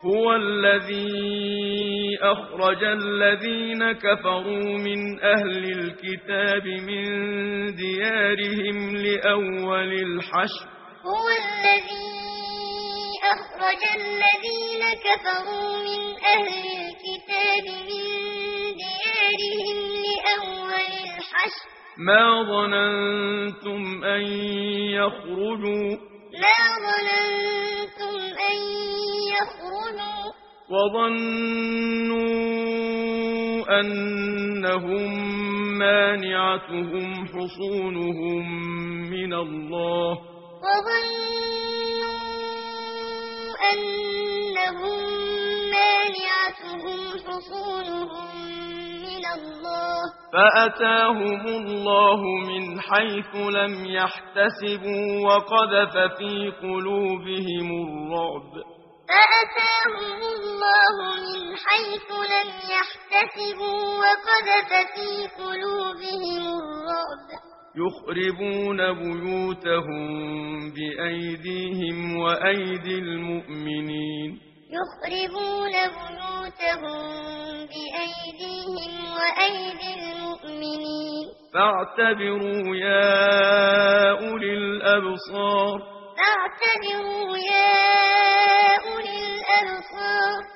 هو الذي أخرج الذين كفروا من أهل الكتاب من ديارهم لأول الحشر هو الذي أخرج الذين كفروا من أهل الكتاب من ديارهم لأول الحشر ما ظننتم أن يخرجوا وظنوا أنهم مانعتهم حصونهم من الله فأتاهم الله من حيث لم يحتسبوا وقذف في قلوبهم الرعب يخربون بيوتهم بأيديهم وأيدي المؤمنين فاعتبروا يا أولي الأبصار